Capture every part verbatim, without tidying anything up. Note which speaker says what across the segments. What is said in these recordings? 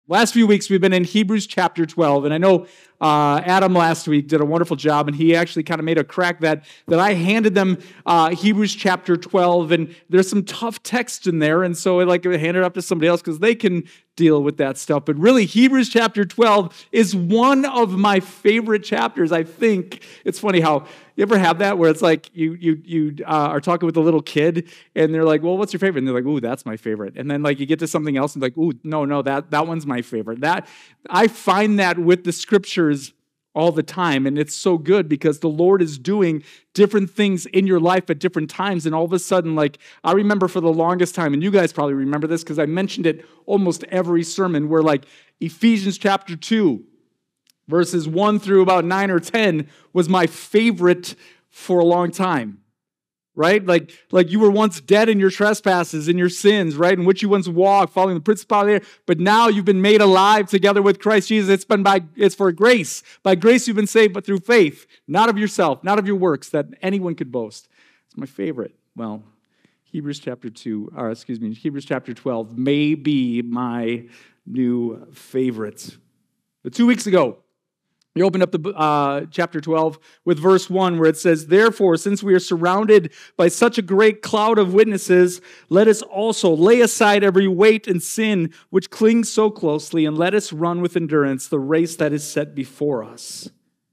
Speaker 1: Last few weeks, we've been in Hebrews chapter twelve, and I know uh, Adam last week did a wonderful job, and he actually kind of made a crack that, that I handed them uh, Hebrews chapter twelve, and there's some tough text in there, and so I like to hand it up to somebody else because they can deal with that stuff. But really, Hebrews chapter twelve is one of my favorite chapters, I think. It's funny how, you ever have that where it's like you you you uh, are talking with a little kid, and they're like, well, what's your favorite? And they're like, ooh, that's my favorite. And then like you get to something else, and like, ooh, no, no, that, that one's my favorite. That I find that with the scriptures all the time, and it's so good because the Lord is doing different things in your life at different times, and all of a sudden, like, I remember for the longest time, and you guys probably remember this because I mentioned it almost every sermon, where like Ephesians chapter two, verses one through about nine or ten was my favorite for a long time. Right? Like, like you were once dead in your trespasses, in your sins, right? In which you once walked, following the principality of the air, but now you've been made alive together with Christ Jesus. It's been by, it's for grace. By grace you've been saved, but through faith, not of yourself, not of your works, that anyone could boast. It's my favorite. Well, Hebrews chapter two, or excuse me, Hebrews chapter twelve may be my new favorite. But two weeks ago, we opened up the uh, chapter twelve with verse one, where it says, therefore, since we are surrounded by such a great cloud of witnesses, let us also lay aside every weight and sin which clings so closely, and let us run with endurance the race that is set before us.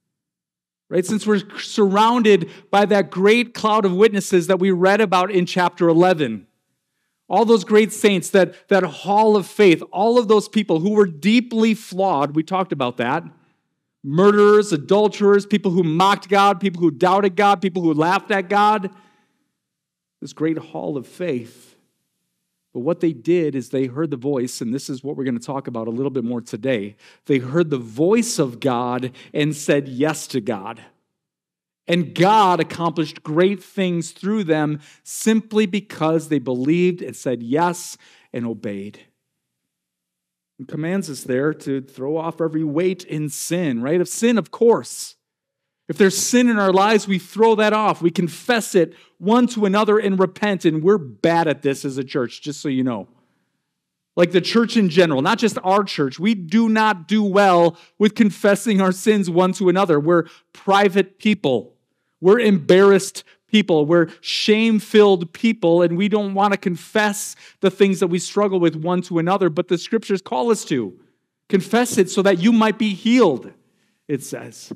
Speaker 1: Right? Since we're surrounded by that great cloud of witnesses that we read about in chapter eleven, all those great saints, that, that hall of faith, all of those people who were deeply flawed, we talked about that. Murderers, adulterers, people who mocked God, people who doubted God, people who laughed at God. This great hall of faith. But what they did is they heard the voice, and this is what we're going to talk about a little bit more today. They heard the voice of God and said yes to God. And God accomplished great things through them simply because they believed and said yes and obeyed. He commands us there to throw off every weight in sin, right? Of sin, of course. If there's sin in our lives, we throw that off. We confess it one to another and repent, and we're bad at this as a church, just so you know. Like the church in general, not just our church. We do not do well with confessing our sins one to another. We're private people. We're embarrassed people. We're shame-filled people, and we don't want to confess the things that we struggle with one to another, but the scriptures call us to. Confess it so that you might be healed, it says.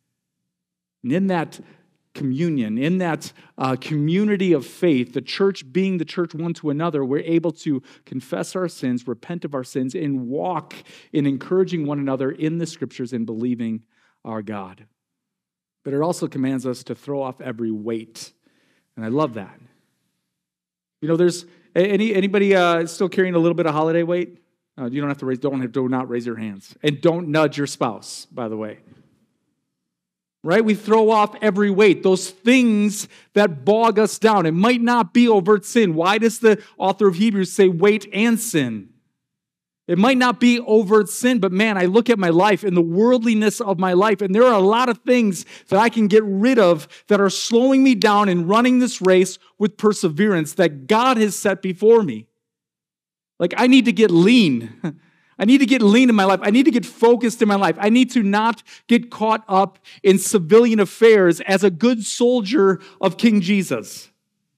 Speaker 1: And in that communion, in that uh, community of faith, the church being the church one to another, we're able to confess our sins, repent of our sins, and walk in encouraging one another in the scriptures and believing our God. But it also commands us to throw off every weight. And I love that. You know, there's any anybody uh, still carrying a little bit of holiday weight? Uh, you don't have to raise, don't have, do not raise your hands. And don't nudge your spouse, by the way. Right? We throw off every weight, those things that bog us down. It might not be overt sin. Why does the author of Hebrews say weight and sin? It might not be overt sin, but man, I look at my life and the worldliness of my life, and there are a lot of things that I can get rid of that are slowing me down in running this race with perseverance that God has set before me. Like, I need to get lean. I need to get lean in my life. I need to get focused in my life. I need to not get caught up in civilian affairs as a good soldier of King Jesus.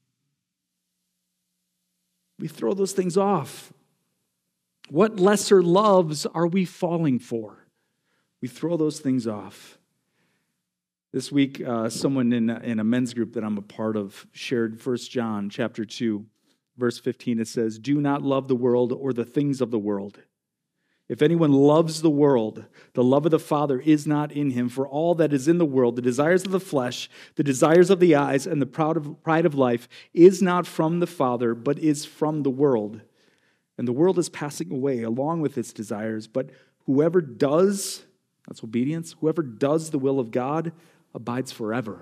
Speaker 1: We throw those things off. What lesser loves are we falling for? We throw those things off. This week, uh, someone in a, in a men's group that I'm a part of shared First John chapter two, verse fifteen. It says, do not love the world or the things of the world. If anyone loves the world, the love of the Father is not in him. For all that is in the world, the desires of the flesh, the desires of the eyes, and the proud of, pride of life, is not from the Father, but is from the world. And the world is passing away along with its desires, but whoever does, that's obedience, whoever does the will of God abides forever.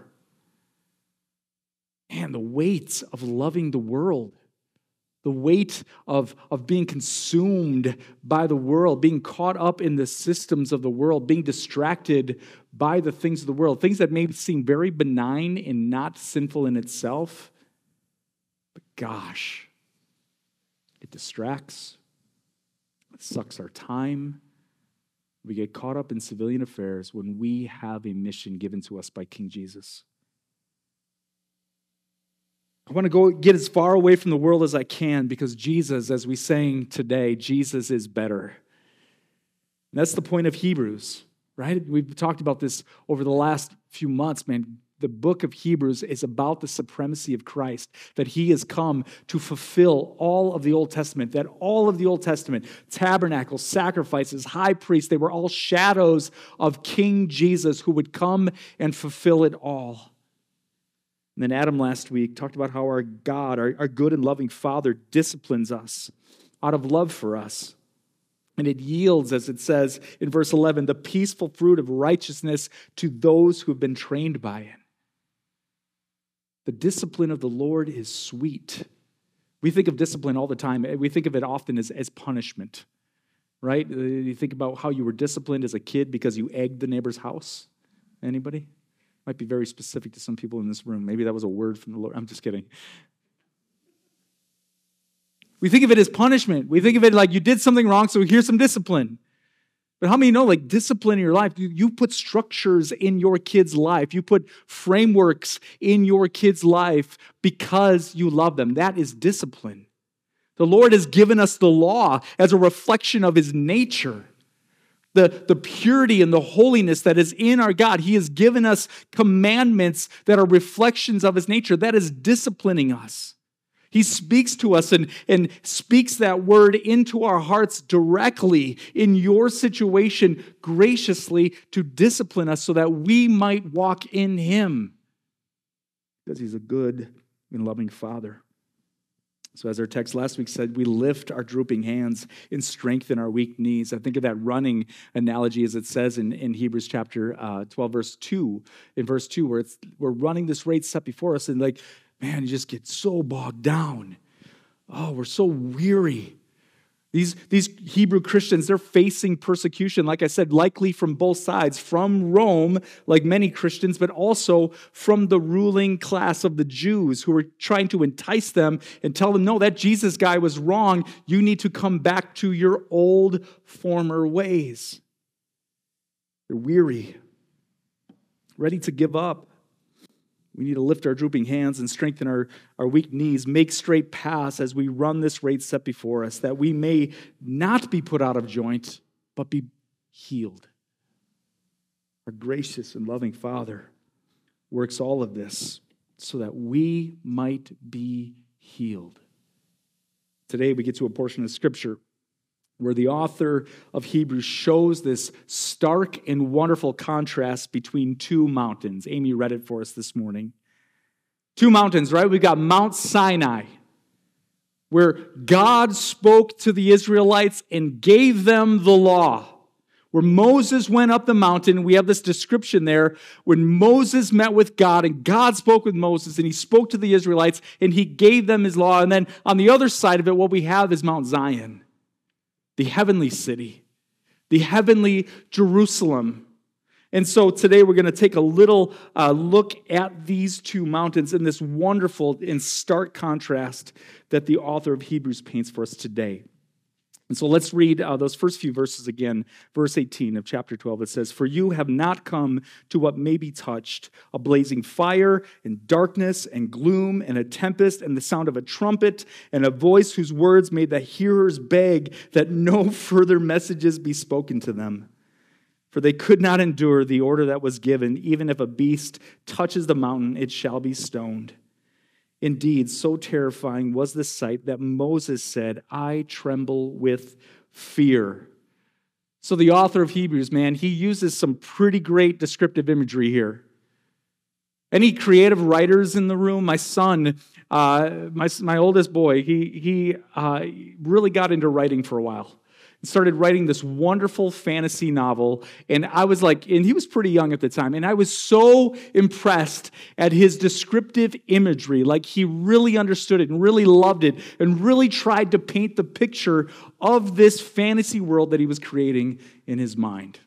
Speaker 1: Man, the weight of loving the world, the weight of, of being consumed by the world, being caught up in the systems of the world, being distracted by the things of the world, things that may seem very benign and not sinful in itself, but gosh, it distracts, It sucks our time. We get caught up in civilian affairs when we have a mission given to us by King Jesus. I want to go get as far away from the world as I can because Jesus, as we sang today, Jesus is better. And that's the point of Hebrews, right? We've talked about this over the last few months, man. The book of Hebrews is about the supremacy of Christ, that he has come to fulfill all of the Old Testament, that all of the Old Testament, tabernacles, sacrifices, high priests, they were all shadows of King Jesus who would come and fulfill it all. And then Adam last week talked about how our God, our, our good and loving Father, disciplines us out of love for us. And it yields, as it says in verse eleven, the peaceful fruit of righteousness to those who have been trained by it. The discipline of the Lord is sweet. We think of discipline all the time. We think of it often as, as punishment, right? You think about how you were disciplined as a kid because you egged the neighbor's house. Anybody? Might be very specific to some people in this room. Maybe that was a word from the Lord. I'm just kidding. We think of it as punishment. We think of it like you did something wrong, so here's some discipline. But how many know, like, discipline in your life? You, you put structures in your kid's life. You put frameworks in your kid's life because you love them. That is discipline. The Lord has given us the law as a reflection of his nature. The, the purity and the holiness that is in our God. He has given us commandments that are reflections of his nature. That is disciplining us. He speaks to us and, and speaks that word into our hearts directly in your situation, graciously to discipline us so that we might walk in him. Because he's a good and loving Father. So as our text last week said, we lift our drooping hands and strengthen our weak knees. I think of that running analogy as it says in, in Hebrews chapter uh, twelve, verse two, in verse two, where it's, we're running this race set before us and like, man, you just get so bogged down. Oh, we're so weary. These, these Hebrew Christians, they're facing persecution, like I said, likely from both sides, from Rome, like many Christians, but also from the ruling class of the Jews who were trying to entice them and tell them, no, that Jesus guy was wrong. You need to come back to your old former ways. They're weary, ready to give up. We need to lift our drooping hands and strengthen our, our weak knees, make straight paths as we run this race set before us, that we may not be put out of joint, but be healed. Our gracious and loving Father works all of this so that we might be healed. Today we get to a portion of Scripture where the author of Hebrews shows this stark and wonderful contrast between two mountains. Amy read it for us this morning. Two mountains, right? We've got Mount Sinai, where God spoke to the Israelites and gave them the law. Where Moses went up the mountain, we have this description there, when Moses met with God and God spoke with Moses and he spoke to the Israelites and he gave them his law. And then on the other side of it, what we have is Mount Zion, the heavenly city, the heavenly Jerusalem. And so today we're going to take a little uh, look at these two mountains in this wonderful and stark contrast that the author of Hebrews paints for us today. And so let's read uh, those first few verses again. Verse eighteen of chapter twelve, it says, "For you have not come to what may be touched, a blazing fire and darkness and gloom and a tempest and the sound of a trumpet and a voice whose words made the hearers beg that no further messages be spoken to them. For they could not endure the order that was given, even if a beast touches the mountain, it shall be stoned. Indeed, so terrifying was the sight that Moses said, 'I tremble with fear.'" So the author of Hebrews, man, he uses some pretty great descriptive imagery here. Any creative writers in the room? My son, uh, my, my oldest boy, he, he uh, really got into writing for a while. Started writing this wonderful fantasy novel, and I was like, and he was pretty young at the time, and I was so impressed at his descriptive imagery, like he really understood it and really loved it and really tried to paint the picture of this fantasy world that he was creating in his mind.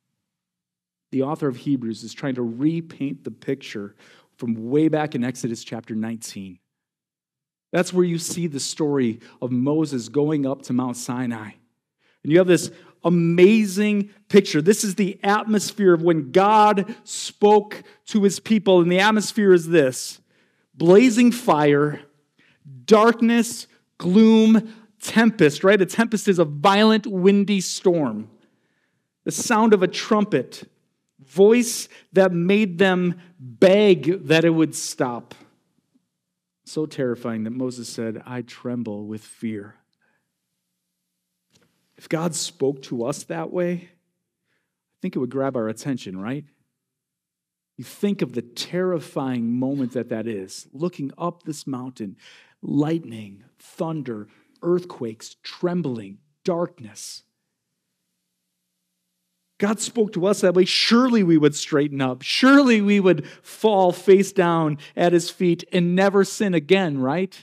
Speaker 1: The author of Hebrews is trying to repaint the picture from way back in Exodus chapter nineteen. That's where you see the story of Moses going up to Mount Sinai. And you have this amazing picture. This is the atmosphere of when God spoke to his people. And the atmosphere is this: blazing fire, darkness, gloom, tempest, right? A tempest is a violent, windy storm. The sound of a trumpet, voice that made them beg that it would stop. So terrifying that Moses said, I tremble with fear. If God spoke to us that way, I think it would grab our attention, right? You think of the terrifying moment that that is, looking up this mountain, lightning, thunder, earthquakes, trembling, darkness. God spoke to us that way. Surely we would straighten up. Surely we would fall face down at his feet and never sin again, right?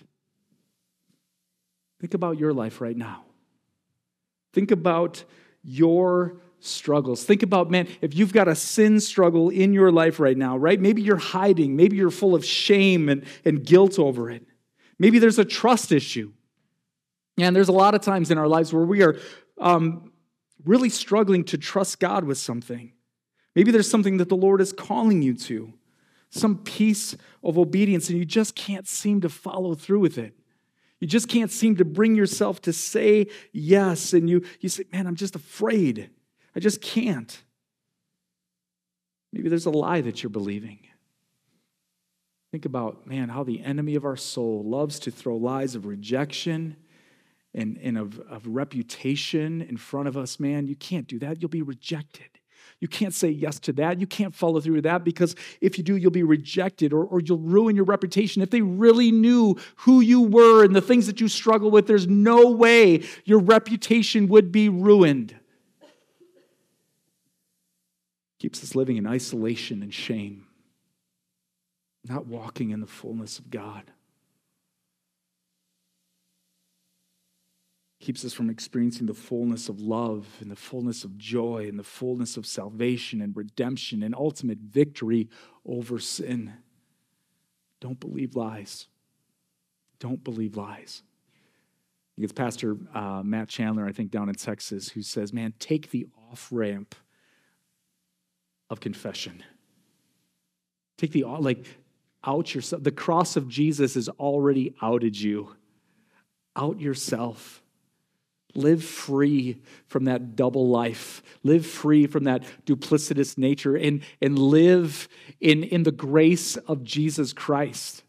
Speaker 1: Think about your life right now. Think about your struggles. Think about, man, if you've got a sin struggle in your life right now, right? Maybe you're hiding. Maybe you're full of shame and, and guilt over it. Maybe there's a trust issue. And there's a lot of times in our lives where we are um, really struggling to trust God with something. Maybe there's something that the Lord is calling you to, some piece of obedience, and you just can't seem to follow through with it. You just can't seem to bring yourself to say yes, and you, you say, man, I'm just afraid. I just can't. Maybe there's a lie that you're believing. Think about, man, how the enemy of our soul loves to throw lies of rejection and, and of, of reputation in front of us. Man, you can't do that. You'll be rejected. You can't say yes to that. You can't follow through with that, because if you do, you'll be rejected, or, or you'll ruin your reputation. If they really knew who you were and the things that you struggle with, there's no way your reputation would be ruined. Keeps us living in isolation and shame, not walking in the fullness of God. Keeps us from experiencing the fullness of love and the fullness of joy and the fullness of salvation and redemption and ultimate victory over sin. Don't believe lies. Don't believe lies. It's Pastor uh, Matt Chandler, I think, down in Texas, who says, man, take the off-ramp of confession. Take the, like, out yourself. The cross of Jesus has already outed you. Out yourself. Live free from that double life. Live free from that duplicitous nature, and, and live in, in the grace of Jesus Christ.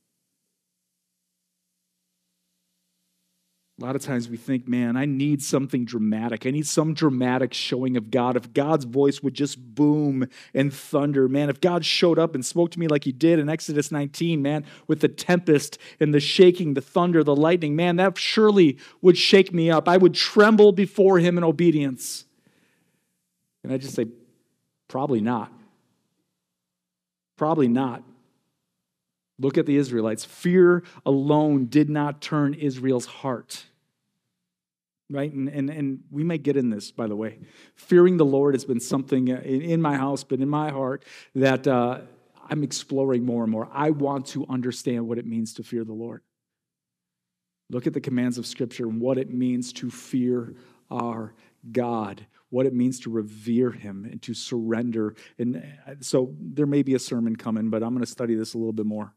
Speaker 1: A lot of times we think, man, I need something dramatic. I need some dramatic showing of God. If God's voice would just boom and thunder, man, if God showed up and spoke to me like he did in Exodus nineteen, man, with the tempest and the shaking, the thunder, the lightning, man, that surely would shake me up. I would tremble before him in obedience. And I just say, probably not. Probably not. Look at the Israelites. Fear alone did not turn Israel's heart. Right? And, and, and we may get in this, by the way. Fearing the Lord has been something in, in my house, but in my heart, that uh, I'm exploring more and more. I want to understand what it means to fear the Lord. Look at the commands of Scripture and what it means to fear our God, what it means to revere him and to surrender. And so there may be a sermon coming, but I'm going to study this a little bit more.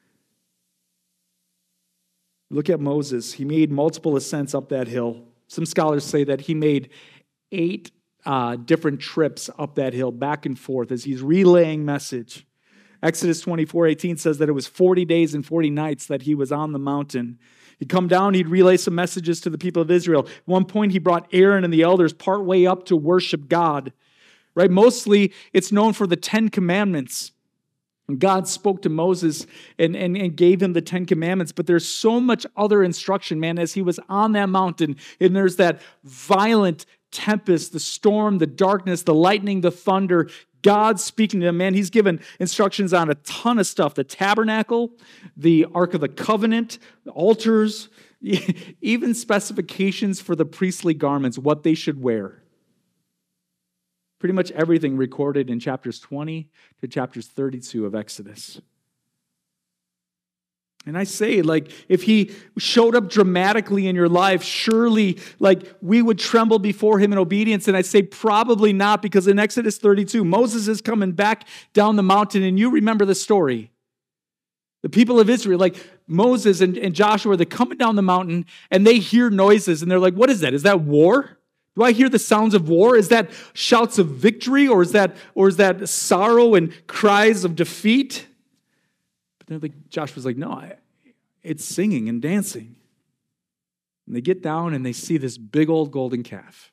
Speaker 1: Look at Moses. He made multiple ascents up that hill. Some scholars say that he made eight uh, different trips up that hill, back and forth, as he's relaying message. Exodus twenty-four eighteen says that it was forty days and forty nights that he was on the mountain. He'd come down, he'd relay some messages to the people of Israel. At one point, he brought Aaron and the elders partway up to worship God. Right? Mostly, it's known for the Ten Commandments. And God spoke to Moses and, and, and gave him the Ten Commandments, but there's so much other instruction, man, as he was on that mountain, and there's that violent tempest, the storm, the darkness, the lightning, the thunder, God speaking to him, man, he's given instructions on a ton of stuff. The tabernacle, the Ark of the Covenant, the altars, even specifications for the priestly garments, what they should wear. Pretty much everything recorded in chapters twenty to chapters thirty-two of Exodus. And I say, like, if he showed up dramatically in your life, surely, like, we would tremble before him in obedience. And I say probably not, because in Exodus thirty-two, Moses is coming back down the mountain, and you remember the story. The people of Israel, like Moses and, and Joshua, they're coming down the mountain, and they hear noises, and they're like, what is that? Is that war? Do I hear the sounds of war? Is that shouts of victory, or is that, or is that sorrow and cries of defeat? They're like, Joshua's like, no, I, it's singing and dancing. And they get down and they see this big old golden calf.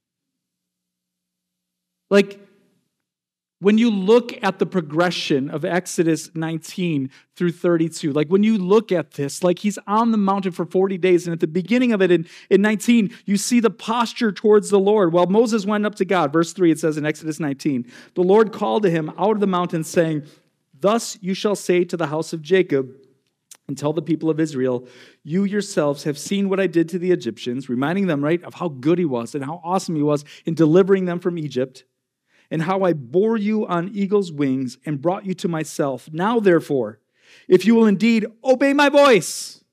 Speaker 1: Like, when you look at the progression of Exodus nineteen through thirty-two, like when you look at this, like he's on the mountain for forty days, and at the beginning of it in, in nineteen, you see the posture towards the Lord. While Moses went up to God, verse three, it says in Exodus nineteen, the Lord called to him out of the mountain, saying, thus you shall say to the house of Jacob, and tell the people of Israel, you yourselves have seen what I did to the Egyptians, reminding them, right, of how good he was and how awesome he was in delivering them from Egypt, and how I bore you on eagle's wings and brought you to myself. Now, therefore, if you will indeed obey my voice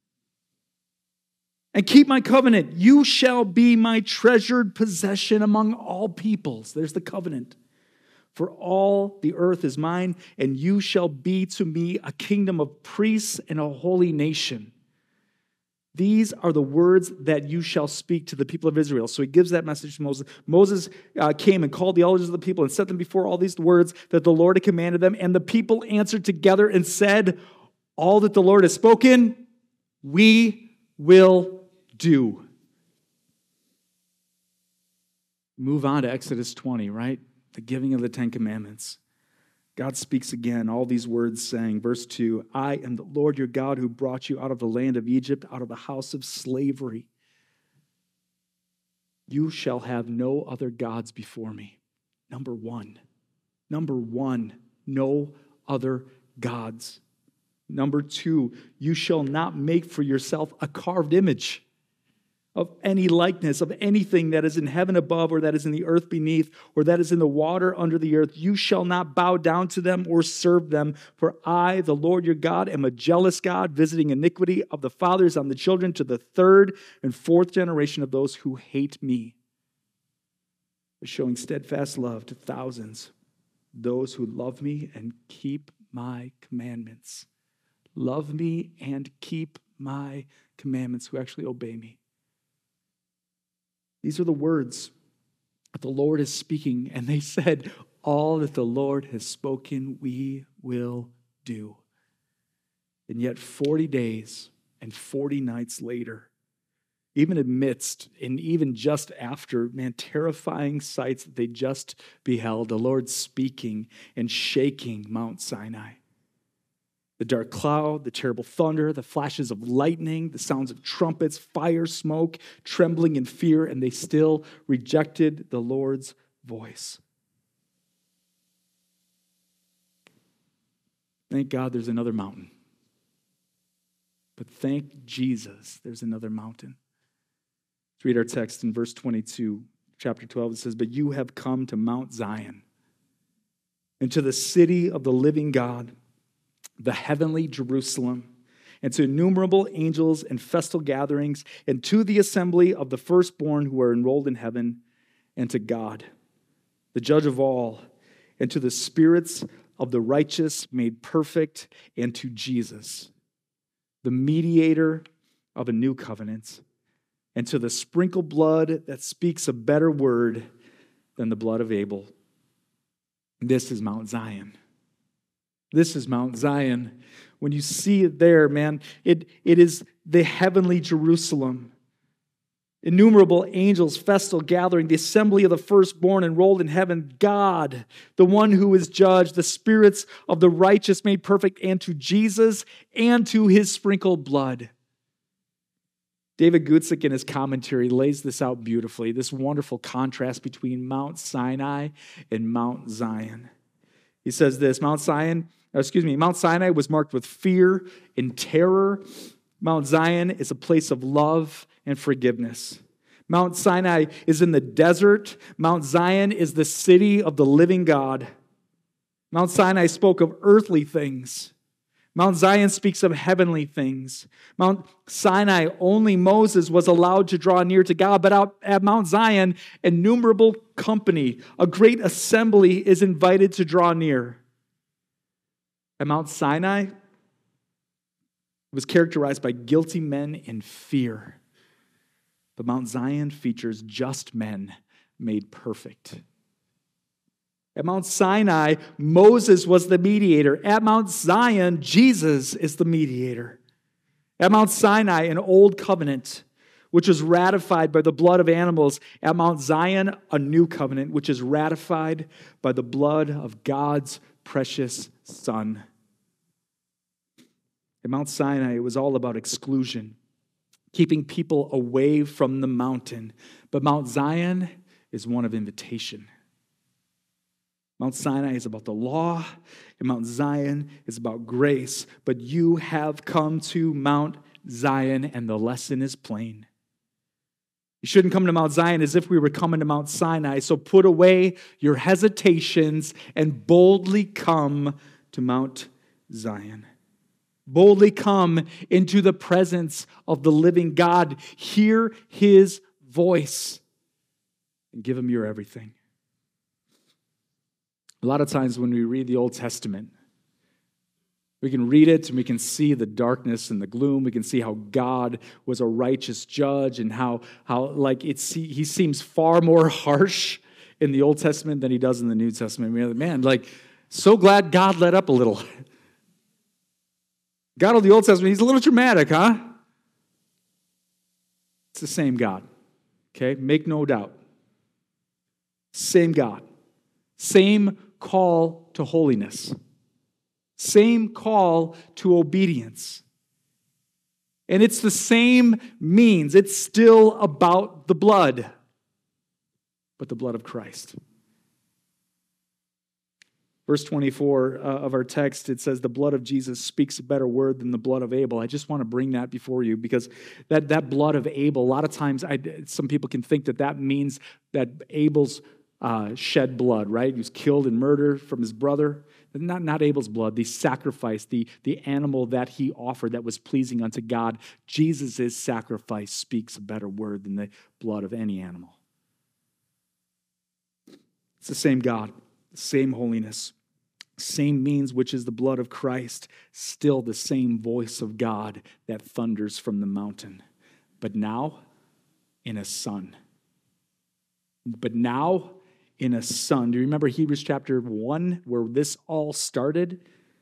Speaker 1: and keep my covenant, you shall be my treasured possession among all peoples. There's the covenant. For all the earth is mine, and you shall be to me a kingdom of priests and a holy nation. These are the words that you shall speak to the people of Israel. So he gives that message to Moses. Moses uh, came and called the elders of the people and set them before all these words that the Lord had commanded them. And the people answered together and said, all that the Lord has spoken, we will do. Move on to Exodus twenty, right? The giving of the Ten Commandments. God speaks again, all these words saying, verse two, I am the Lord your God who brought you out of the land of Egypt, out of the house of slavery. You shall have no other gods before me. Number one. Number one, no other gods. Number two, you shall not make for yourself a carved image of any likeness of anything that is in heaven above, or that is in the earth beneath, or that is in the water under the earth. You shall not bow down to them or serve them. For I, the Lord your God, am a jealous God, visiting iniquity of the fathers on the children to the third and fourth generation of those who hate me, but showing steadfast love to thousands, those who love me and keep my commandments. Love me and keep my commandments, who actually obey me. These are the words that the Lord is speaking, and they said, all that the Lord has spoken, we will do. And yet forty days and forty nights later, even amidst and even just after, man, terrifying sights that they just beheld, the Lord speaking and shaking Mount Sinai. The dark cloud, the terrible thunder, the flashes of lightning, the sounds of trumpets, fire, smoke, trembling in fear, and they still rejected the Lord's voice. Thank God there's another mountain. But thank Jesus there's another mountain. Let's read our text in verse twenty-two, chapter twelve. It says, but you have come to Mount Zion, and to the city of the living God, the heavenly Jerusalem, and to innumerable angels and festal gatherings, and to the assembly of the firstborn who are enrolled in heaven, and to God, the judge of all, and to the spirits of the righteous made perfect, and to Jesus, the mediator of a new covenant, and to the sprinkled blood that speaks a better word than the blood of Abel. This is Mount Zion. This is Mount Zion. When you see it there, man, it, it is the heavenly Jerusalem. Innumerable angels, festal gathering, the assembly of the firstborn enrolled in heaven, God, the one who is judge, the spirits of the righteous made perfect, and to Jesus and to his sprinkled blood. David Guzik in his commentary lays this out beautifully, this wonderful contrast between Mount Sinai and Mount Zion. He says this, Mount Zion, excuse me, Mount Sinai was marked with fear and terror. Mount Zion is a place of love and forgiveness. Mount Sinai is in the desert. Mount Zion is the city of the living God. Mount Sinai spoke of earthly things. Mount Zion speaks of heavenly things. Mount Sinai, only Moses was allowed to draw near to God, but out at Mount Zion, innumerable company, a great assembly is invited to draw near. At Mount Sinai, it was characterized by guilty men in fear. But Mount Zion features just men made perfect. At Mount Sinai, Moses was the mediator. At Mount Zion, Jesus is the mediator. At Mount Sinai, an old covenant, which was ratified by the blood of animals. At Mount Zion, a new covenant, which is ratified by the blood of God's precious Son. At Mount Sinai, it was all about exclusion, keeping people away from the mountain. But Mount Zion is one of invitation. Mount Sinai is about the law, and Mount Zion is about grace. But you have come to Mount Zion, and the lesson is plain. You shouldn't come to Mount Zion as if we were coming to Mount Sinai. So put away your hesitations and boldly come to Mount Zion. Boldly come into the presence of the living God. Hear his voice and give him your everything. A lot of times when we read the Old Testament, we can read it and we can see the darkness and the gloom. We can see how God was a righteous judge and how, how like it's, he seems far more harsh in the Old Testament than he does in the New Testament. Man, like, so glad God let up a little. God of the Old Testament, he's a little dramatic, huh? It's the same God, okay? Make no doubt. Same God. Same call to holiness. Same call to obedience. And it's the same means. It's still about the blood, but the blood of Christ. Verse twenty-four uh, of our text, it says, the blood of Jesus speaks a better word than the blood of Abel. I just want to bring that before you because that, that blood of Abel, a lot of times I, some people can think that that means that Abel's uh, shed blood, right? He was killed and murdered from his brother. Not, not Abel's blood, the sacrifice, the, the animal that he offered that was pleasing unto God. Jesus' sacrifice speaks a better word than the blood of any animal. It's the same God, same holiness. Same means, which is the blood of Christ, still the same voice of God that thunders from the mountain. But now, in a son. But now, in a son. Do you remember Hebrews chapter one, where this all started?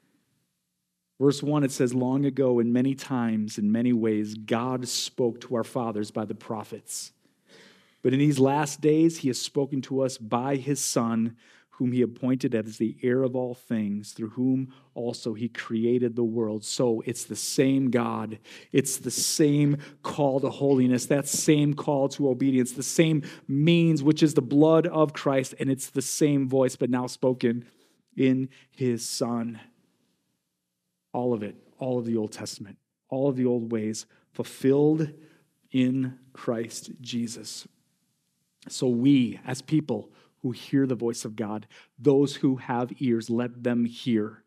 Speaker 1: Verse one, it says, long ago, in many times, in many ways, God spoke to our fathers by the prophets. But in these last days, he has spoken to us by his Son, whom he appointed as the heir of all things, through whom also he created the world. So it's the same God. It's the same call to holiness, that same call to obedience, the same means, which is the blood of Christ, and it's the same voice, but now spoken in his Son. All of it, all of the Old Testament, all of the old ways, fulfilled in Christ Jesus. So we, as people who hear the voice of God, those who have ears, let them hear.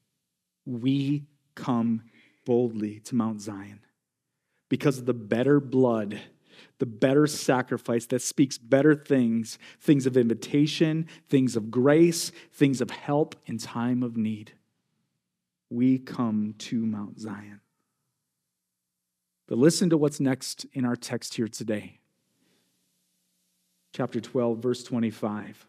Speaker 1: We come boldly to Mount Zion because of the better blood, the better sacrifice that speaks better things, things of invitation, things of grace, things of help in time of need. We come to Mount Zion. But listen to what's next in our text here today. Chapter twelve, verse twenty-five.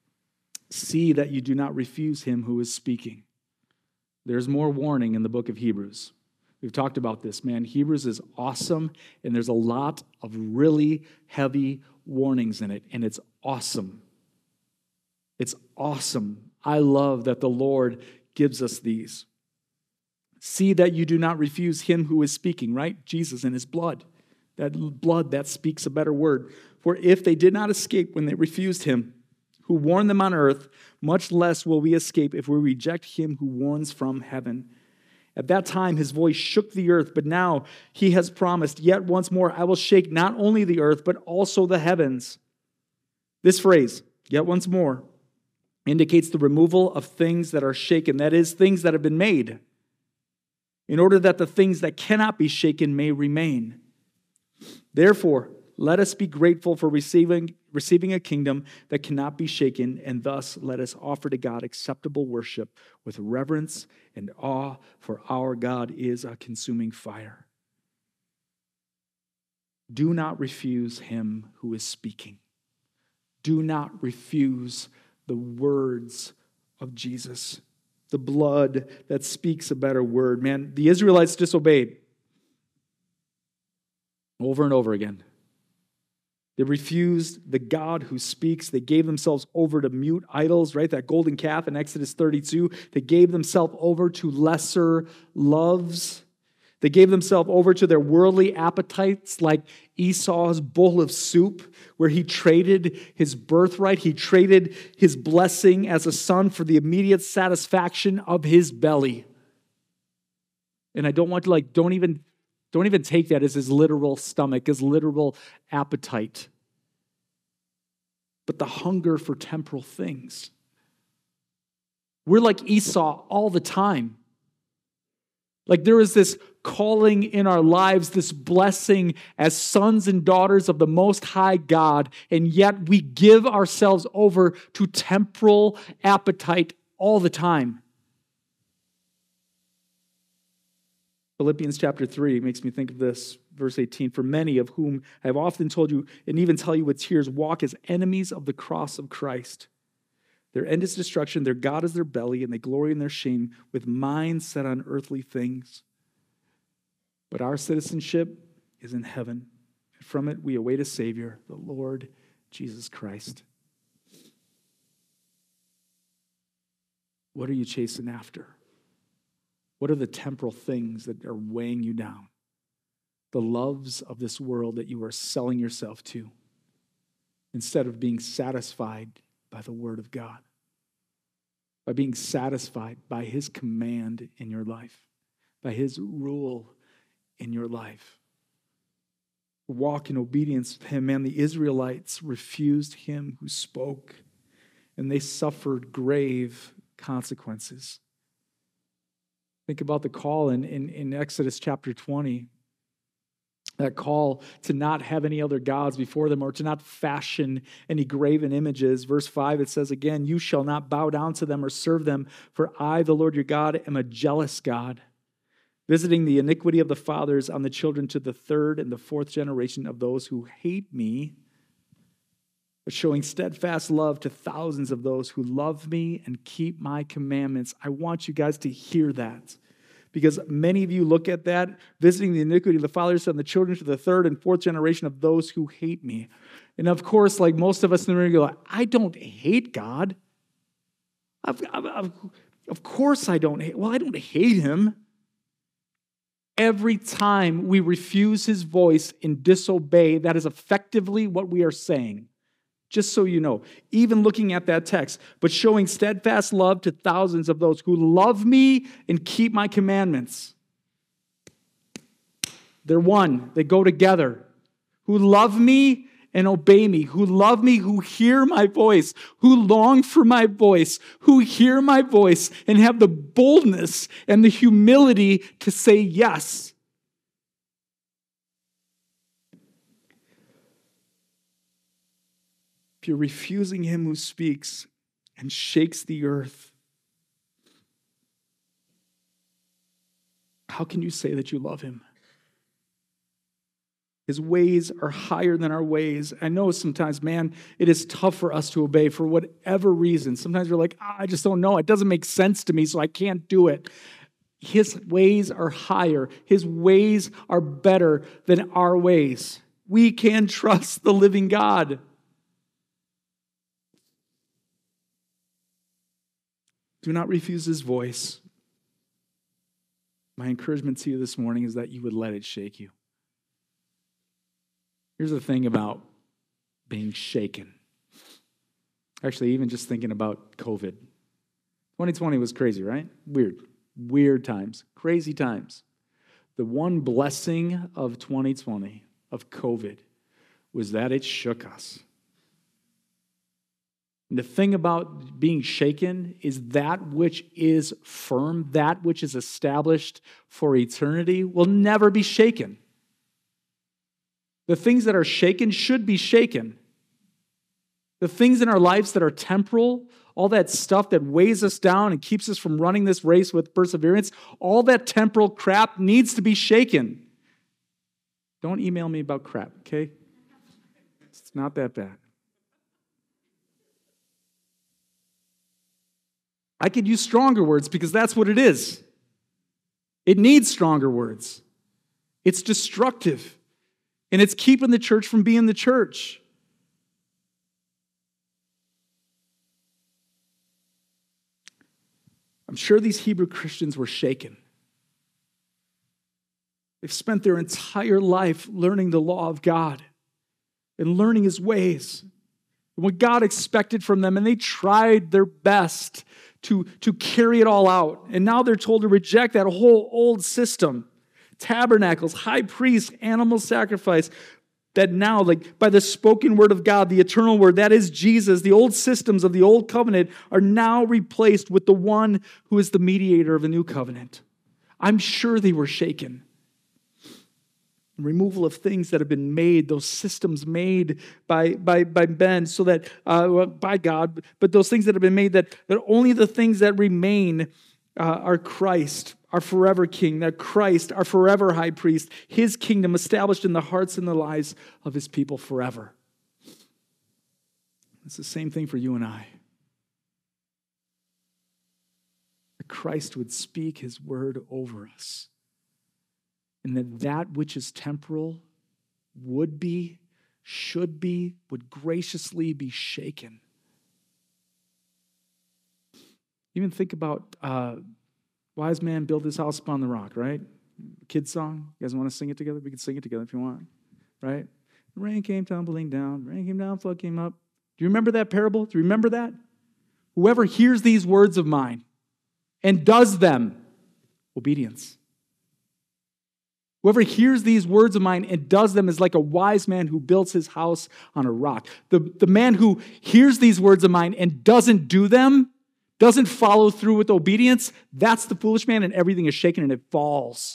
Speaker 1: See that you do not refuse him who is speaking. There's more warning in the book of Hebrews. We've talked about this, man. Hebrews is awesome, and there's a lot of really heavy warnings in it, and it's awesome. It's awesome. I love that the Lord gives us these. See that you do not refuse him who is speaking, right? Jesus and his blood. That blood that speaks a better word. For if they did not escape when they refused him, who warned them on earth, much less will we escape if we reject him who warns from heaven. At that time his voice shook the earth, but now he has promised, yet once more I will shake not only the earth, but also the heavens. This phrase, yet once more, indicates the removal of things that are shaken, that is, things that have been made. in order that the things that cannot be shaken may remain. Therefore, let us be grateful for receiving, receiving a kingdom that cannot be shaken, and thus let us offer to God acceptable worship with reverence and awe, for our God is a consuming fire. Do not refuse him who is speaking. Do not refuse the words of Jesus, the blood that speaks a better word. Man, the Israelites disobeyed over and over again. They refused the God who speaks. They gave themselves over to mute idols, right? That golden calf in Exodus thirty-two. They gave themselves over to lesser loves. They gave themselves over to their worldly appetites, like Esau's bowl of soup, where he traded his birthright. He traded his blessing as a son for the immediate satisfaction of his belly. And I don't want to, like, don't even Don't even take that as his literal stomach, his literal appetite. But the hunger for temporal things. We're like Esau all the time. Like there is this calling in our lives, this blessing as sons and daughters of the Most High God, and yet we give ourselves over to temporal appetite all the time. Philippians chapter three makes me think of this, verse eighteen. For many of whom I have often told you, and even tell you with tears, walk as enemies of the cross of Christ. Their end is destruction, their God is their belly, and they glory in their shame with minds set on earthly things. But our citizenship is in heaven, and from it we await a Savior, the Lord Jesus Christ. What are you chasing after? What are the temporal things that are weighing you down? The loves of this world that you are selling yourself to, instead of being satisfied by the Word of God, by being satisfied by His command in your life, by His rule in your life. Walk in obedience with Him. Man, the Israelites refused Him who spoke, and they suffered grave consequences. Think about the call in, in, in Exodus chapter twenty. That call to not have any other gods before them, or to not fashion any graven images. Verse five, it says again, you shall not bow down to them or serve them, for I, the Lord your God, am a jealous God, visiting the iniquity of the fathers on the children to the third and the fourth generation of those who hate me, but showing steadfast love to thousands of those who love me and keep my commandments. I want you guys to hear that, because many of you look at that, visiting the iniquity of the fathers and the children to the third and fourth generation of those who hate me. And of course, like most of us in the room, go, I don't hate God. I've, I've, I've, of course I don't hate. Well, I don't hate Him. Every time we refuse His voice and disobey, that is effectively what we are saying. Just so you know, even looking at that text, but showing steadfast love to thousands of those who love me and keep my commandments. They're one. They go together. Who love me and obey me. Who love me, who hear my voice. Who long for my voice. Who hear my voice and have the boldness and the humility to say yes. If you're refusing Him who speaks and shakes the earth, how can you say that you love Him? His ways are higher than our ways. I know sometimes, man, it is tough for us to obey for whatever reason. Sometimes we're like, oh, I just don't know. It doesn't make sense to me, so I can't do it. His ways are higher. His ways are better than our ways. We can trust the living God. Do not refuse His voice. My encouragement to you this morning is that you would let it shake you. Here's the thing about being shaken. Actually, even just thinking about COVID. twenty twenty was crazy, right? Weird. Weird times. Crazy times. The one blessing of twenty twenty, of COVID, was that it shook us. And the thing about being shaken is that which is firm, that which is established for eternity, will never be shaken. The things that are shaken should be shaken. The things in our lives that are temporal, all that stuff that weighs us down and keeps us from running this race with perseverance, all that temporal crap needs to be shaken. Don't email me about crap, okay? It's not that bad. I could use stronger words because that's what it is. It needs stronger words. It's destructive. And it's keeping the church from being the church. I'm sure these Hebrew Christians were shaken. They've spent their entire life learning the law of God and learning His ways and what God expected from them, and they tried their best to, to carry it all out. And now they're told to reject that whole old system. Tabernacles, high priest, animal sacrifice, that now, like by the spoken word of God, the eternal word, that is Jesus, the old systems of the old covenant are now replaced with the one who is the mediator of the new covenant. I'm sure they were shaken. The removal of things that have been made, those systems made by, by, by men, so that, uh, by God, but those things that have been made, that, that only the things that remain uh, are Christ, our forever King, that Christ, our forever high priest, His kingdom established in the hearts and the lives of His people forever. It's the same thing for you and I. That Christ would speak His word over us. And that that which is temporal would be, should be, would graciously be shaken. Even think about uh, Wise Man Built His House Upon the Rock, right? Kids song. You guys want to sing it together? We can sing it together if you want, right? The rain came tumbling down. Rain came down, flood came up. Do you remember that parable? Do you remember that? Whoever hears these words of mine and does them, obedience. Whoever hears these words of mine and does them is like a wise man who builds his house on a rock. The, the man who hears these words of mine and doesn't do them, doesn't follow through with obedience, that's the foolish man, and everything is shaken and it falls.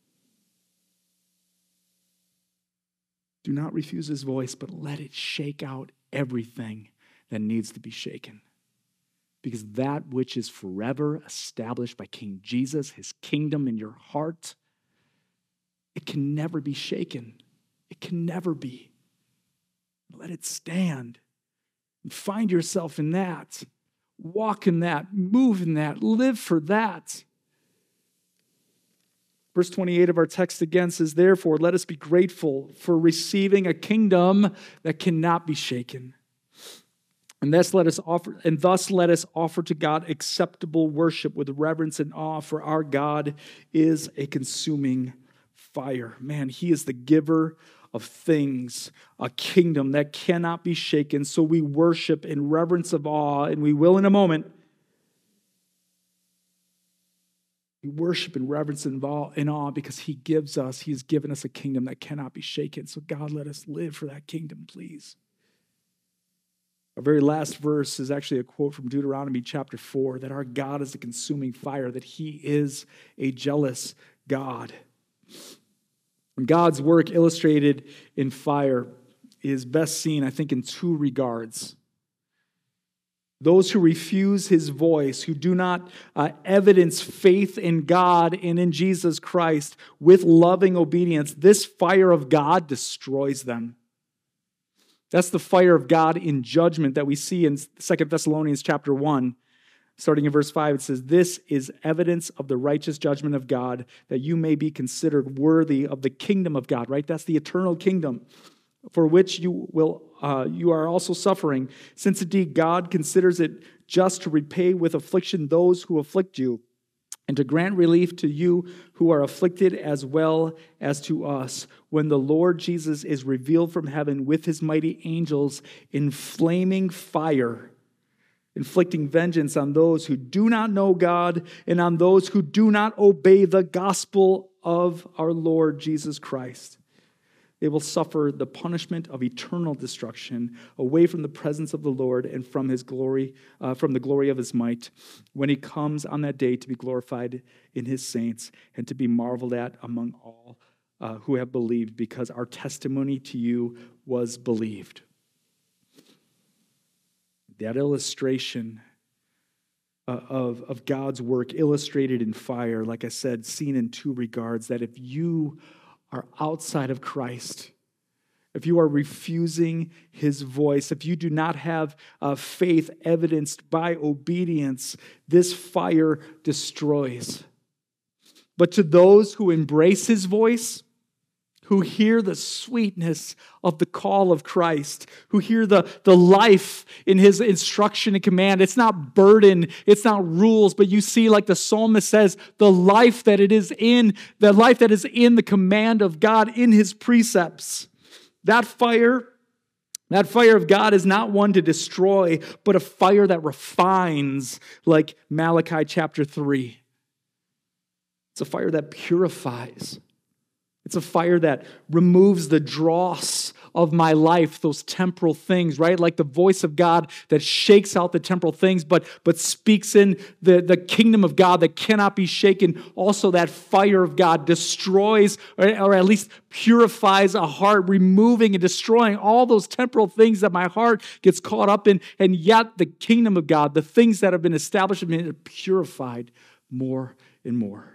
Speaker 1: Do not refuse His voice, but let it shake out everything that needs to be shaken. Because that which is forever established by King Jesus, His kingdom in your heart, it can never be shaken. It can never be. Let it stand. And find yourself in that. Walk in that. Move in that. Live for that. Verse twenty-eight of our text again says, therefore, let us be grateful for receiving a kingdom that cannot be shaken. And thus let us offer, and thus let us offer to God acceptable worship with reverence and awe, for our God is a consuming fire. Man, He is the giver of things, a kingdom that cannot be shaken. So we worship in reverence of awe, and we will in a moment. We worship in reverence and awe, in awe because He gives us, He has given us a kingdom that cannot be shaken. So God, let us live for that kingdom, please. Our very last verse is actually a quote from Deuteronomy chapter four, that our God is a consuming fire, that He is a jealous God. God's work illustrated in fire is best seen, I think, in two regards. Those who refuse His voice, who do not uh, evidence faith in God and in Jesus Christ with loving obedience, this fire of God destroys them. That's the fire of God in judgment that we see in Second Thessalonians chapter one. Starting in verse five, it says, this is evidence of the righteous judgment of God, that you may be considered worthy of the kingdom of God, right? That's the eternal kingdom, for which you will uh, you are also suffering, since indeed God considers it just to repay with affliction those who afflict you, and to grant relief to you who are afflicted as well as to us, when the Lord Jesus is revealed from heaven with His mighty angels in flaming fire, inflicting vengeance on those who do not know God and on those who do not obey the gospel of our Lord Jesus Christ. They will suffer the punishment of eternal destruction away from the presence of the Lord and from his glory, uh, from the glory of his might, when he comes on that day to be glorified in his saints and to be marveled at among all uh, who have believed, because our testimony to you was believed. That illustration uh, of, of God's work illustrated in fire, like I said, seen in two regards, that if you are outside of Christ, if you are refusing his voice, if you do not have uh, faith evidenced by obedience, this fire destroys. But to those who embrace his voice, who hear the sweetness of the call of Christ, who hear the, the life in his instruction and command. It's not burden, it's not rules, but you see, like the psalmist says, the life that it is in, the life that is in the command of God, in his precepts. That fire, that fire of God is not one to destroy, but a fire that refines, like Malachi chapter three. It's a fire that purifies. It's a fire that removes the dross of my life, those temporal things, right? Like the voice of God that shakes out the temporal things, but, but speaks in the, the kingdom of God that cannot be shaken. Also, that fire of God destroys, or, or at least purifies a heart, removing and destroying all those temporal things that my heart gets caught up in. And yet the kingdom of God, the things that have been established, have been purified more and more.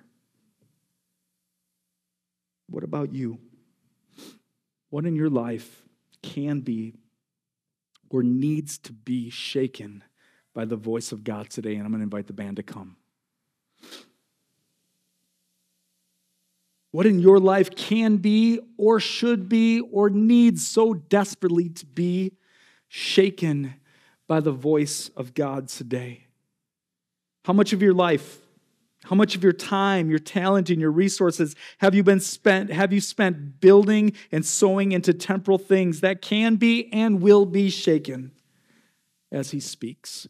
Speaker 1: What about you? What in your life can be or needs to be shaken by the voice of God today? And I'm going to invite the band to come. What in your life can be or should be or needs so desperately to be shaken by the voice of God today? How much of your life, how much of your time, your talent, and your resources have you been spent, have you spent building and sowing into temporal things that can be and will be shaken as he speaks?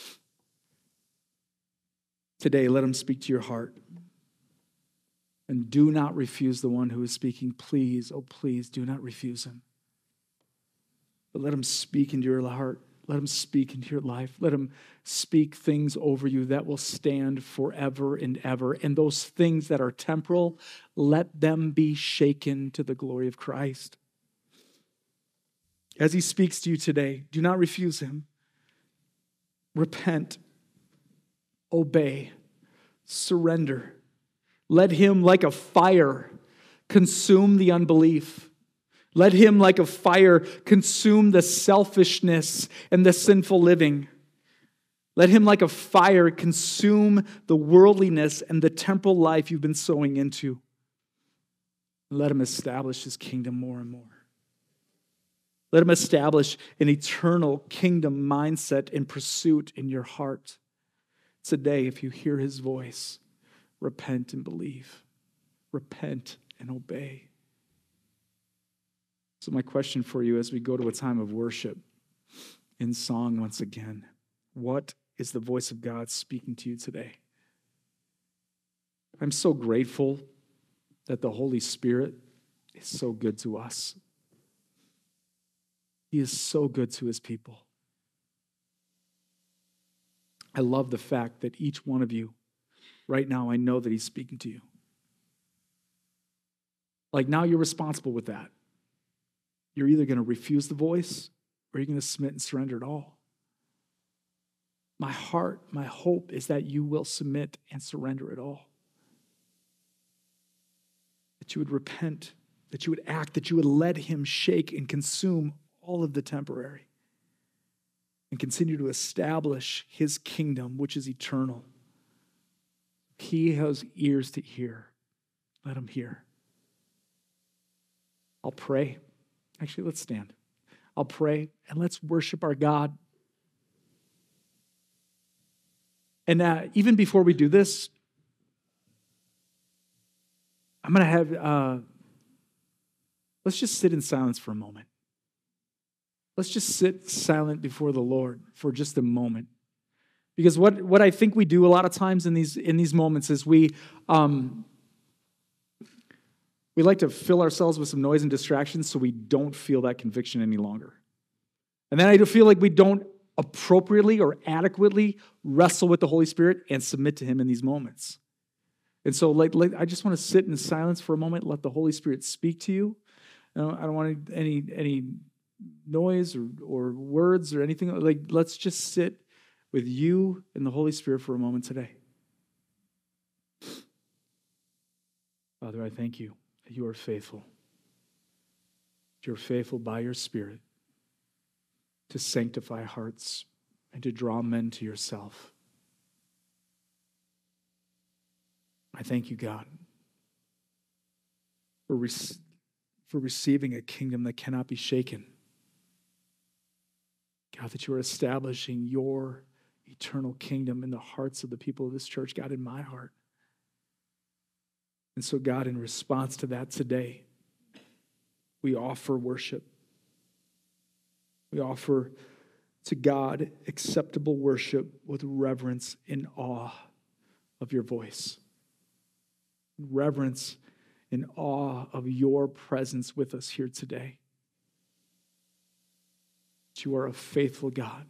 Speaker 1: Today, let him speak to your heart. And do not refuse the one who is speaking. Please, oh please, do not refuse him. But let him speak into your heart. Let him speak into your life. Let him speak things over you that will stand forever and ever. And those things that are temporal, let them be shaken to the glory of Christ. As he speaks to you today, do not refuse him. Repent. Obey. Surrender. Let him, like a fire, consume the unbelief. Let him, like a fire, consume the selfishness and the sinful living. Let him, like a fire, consume the worldliness and the temporal life you've been sowing into. Let him establish his kingdom more and more. Let him establish an eternal kingdom mindset and pursuit in your heart. Today, if you hear his voice, repent and believe. Repent and obey. So my question for you as we go to a time of worship in song once again, what is the voice of God speaking to you today? I'm so grateful that the Holy Spirit is so good to us. He is so good to his people. I love the fact that each one of you, right now, I know that he's speaking to you. Like now you're responsible with that. You're either going to refuse the voice or you're going to submit and surrender it all. My heart, my hope is that you will submit and surrender it all. That you would repent, that you would act, that you would let him shake and consume all of the temporary and continue to establish his kingdom, which is eternal. He has ears to hear. Let him hear. I'll pray. Actually, let's stand. I'll pray and let's worship our God. And uh, even before we do this, I'm going to have, uh, let's just sit in silence for a moment. Let's just sit silent before the Lord for just a moment. Because what, what I think we do a lot of times in these in these moments is we um, We like to fill ourselves with some noise and distractions so we don't feel that conviction any longer. And then I do feel like we don't appropriately or adequately wrestle with the Holy Spirit and submit to him in these moments. And so like, like I just want to sit in silence for a moment, let the Holy Spirit speak to you. I don't, I don't want any any noise or, or words or anything. Like, let's just sit with you and the Holy Spirit for a moment today. Father, I thank you that you are faithful. You're faithful by your Spirit to sanctify hearts and to draw men to yourself. I thank you, God, for, re- for receiving a kingdom that cannot be shaken. God, that you are establishing your eternal kingdom in the hearts of the people of this church, God, in my heart. And so, God, in response to that today, we offer worship. We offer to God acceptable worship with reverence and awe of your voice. Reverence and awe of your presence with us here today. That you are a faithful God,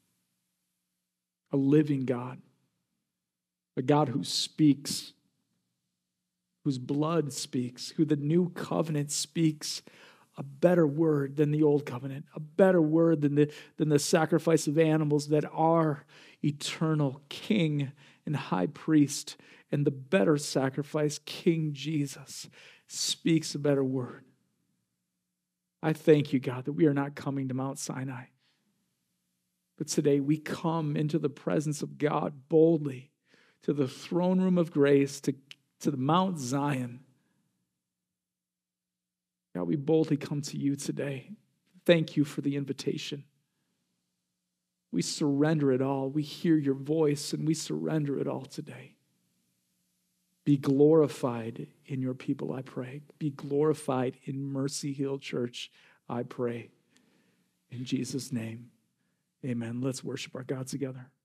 Speaker 1: a living God, a God who speaks, whose blood speaks, who the new covenant speaks a better word than the old covenant, a better word than the, than the sacrifice of animals, that our eternal King and high priest and the better sacrifice, King Jesus, speaks a better word. I thank you, God, that we are not coming to Mount Sinai, but today we come into the presence of God boldly to the throne room of grace, to, to the Mount Zion. God, we boldly come to you today. Thank you for the invitation. We surrender it all. We hear your voice and we surrender it all today. Be glorified in your people, I pray. Be glorified in Mercy Hill Church, I pray. In Jesus' name, amen. Let's worship our God together.